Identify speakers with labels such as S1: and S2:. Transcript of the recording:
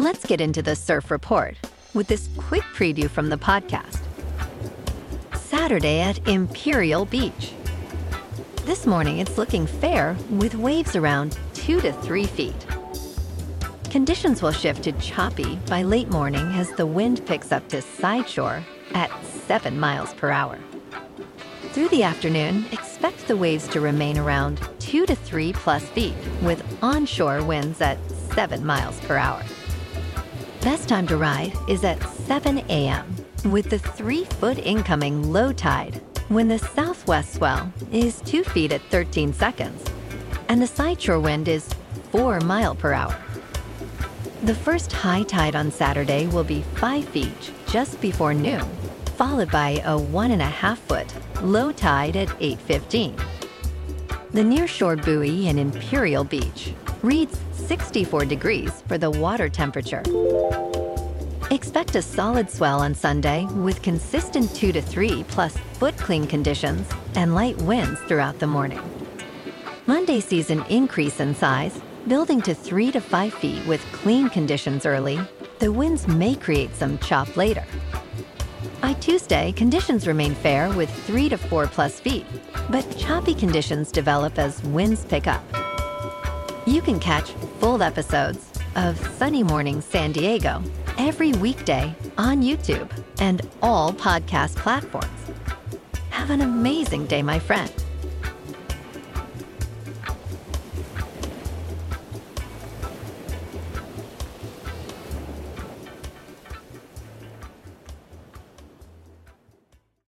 S1: Let's get into the surf report with this quick preview from the podcast. Saturday at Imperial Beach. This morning it's looking fair with waves around 2 to 3 feet. Conditions will shift to choppy by late morning as the wind picks up to side shore at 7 miles per hour. Through the afternoon, expect the waves to remain around 2 to 3 plus feet with onshore winds at 7 miles per hour. Best time to ride is at 7 a.m. with the 3-foot incoming low tide when the southwest swell is 2 feet at 13 seconds and the sideshore wind is 4 miles per hour. The first high tide on Saturday will be 5 feet just before noon, followed by a 1.5-foot low tide at 8:15. The nearshore buoy in Imperial Beach reads 64 degrees for the water temperature. Expect a solid swell on Sunday with consistent 2 to 3 plus foot clean conditions and light winds throughout the morning. Monday sees an increase in size, building to 3 to 5 feet with clean conditions early. The winds may create some chop later. By Tuesday, conditions remain fair with 3 to 4 plus feet, but choppy conditions develop as winds pick up. You can catch full episodes of Sunny Morning San Diego every weekday on YouTube and all podcast platforms. Have an amazing day, my friend.